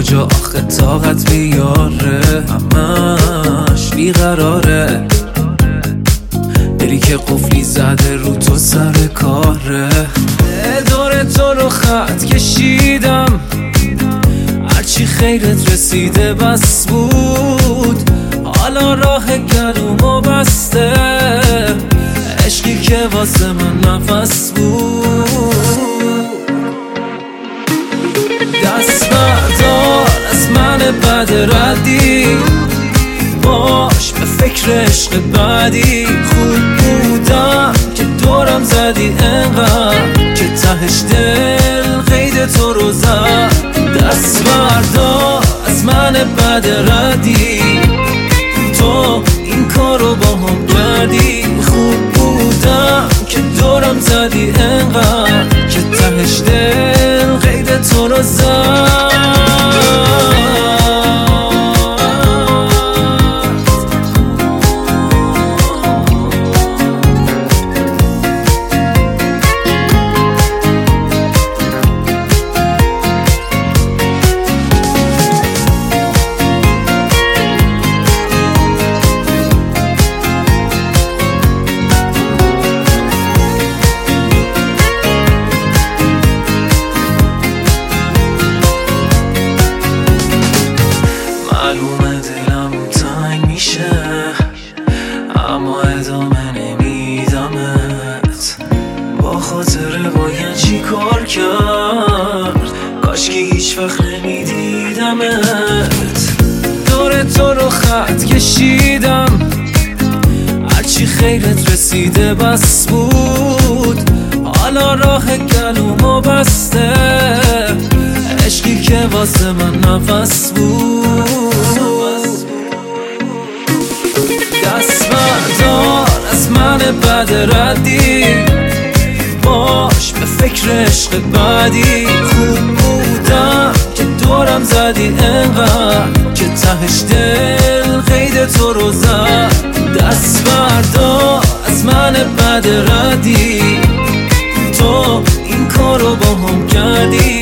کجا آخه طاقت بیاره، همش بیقراره. دلی که قفلی زده رو تو سر کاره. دور تو رو خط کشیدم، هرچی خیرت رسیده بس بود. حالا راه گلومو بسته، عشقی که واسه من نفس بود. دست بردار از من بد ردی، باش به فکر عشق بعدی. خوب بودم که دورم زدی انقدر که تهش دل قید تو رو زد. دست بردار از من بد ردی، تو این کارو با هم کردی. خوب بودم که دورم زدی انقدر که تهش دل قید تو رو زد. معلومه دلم تنگ میشه، اما ادامه نمیدمت. با خاطر باید چی کار کرد، کاش که هیچ وقت نمیدیدمت. دور تو رو خط کشیدم، هرچی خیرت رسیده بس بود. حالا راه گلومو بسته، عشقی که واسه من نفس بود. دست بردار از من بد ردی، باش به فکر عشق بعدی. خوب بودم که دورم زدی انقدر که تهش دل قید تو رو زد. دست بردار از من بد ردی، تو این کارو با هم کردی.